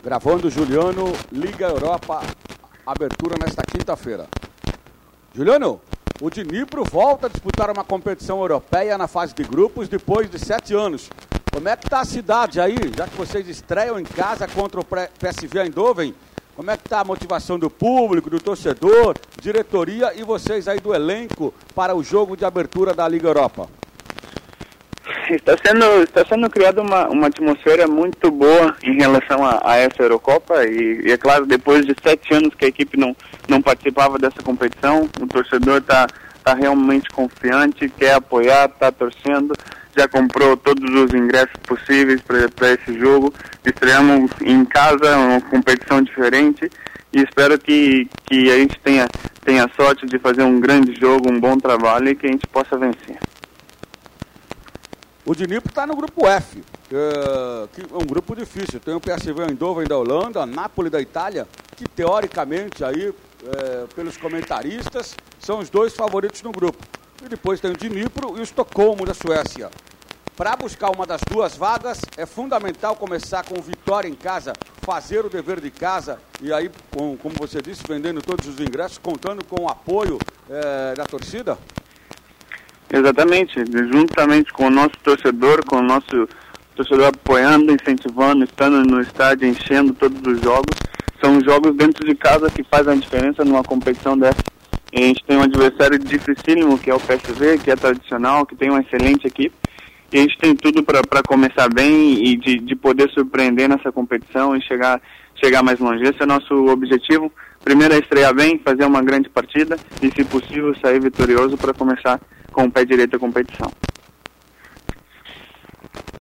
Gravando Juliano, Liga Europa, abertura nesta quinta-feira. Juliano, o Dnipro volta a disputar uma competição europeia na fase de grupos depois de 7 anos. Como é que está a cidade aí, já que vocês estreiam em casa contra o PSV Eindhoven? Como é que está a motivação do público, do torcedor, diretoria e vocês aí do elenco para o jogo de abertura da Liga Europa? Está sendo criada uma atmosfera muito boa em relação a essa Eurocopa e é claro, depois de 7 anos que a equipe não participava dessa competição, o torcedor está realmente confiante, quer apoiar, está torcendo, já comprou todos os ingressos possíveis para esse jogo. Estreamos em casa, uma competição diferente e espero que a gente tenha sorte de fazer um grande jogo, um bom trabalho e que a gente possa vencer. O Dnipro está no grupo F, que é um grupo difícil. Tem o PSV Eindhoven da Holanda, a Napoli da Itália, que teoricamente aí, pelos comentaristas, são os 2 favoritos no grupo. E depois tem o Dnipro e o Estocolmo da Suécia. Para buscar uma das 2 vagas, é fundamental começar com vitória em casa, fazer o dever de casa e aí, como você disse, vendendo todos os ingressos, contando com o apoio da torcida? Exatamente, juntamente com o nosso torcedor, com o nosso torcedor apoiando, incentivando, estando no estádio, enchendo todos os jogos. São jogos dentro de casa que fazem a diferença numa competição dessa. E a gente tem um adversário dificílimo, que é o PSV, que é tradicional, que tem uma excelente equipe. E a gente tem tudo para começar bem e de poder surpreender nessa competição e chegar mais longe. Esse é o nosso objetivo. Primeiro é estrear bem, fazer uma grande partida e, se possível, sair vitorioso para começar com o pé direito a competição.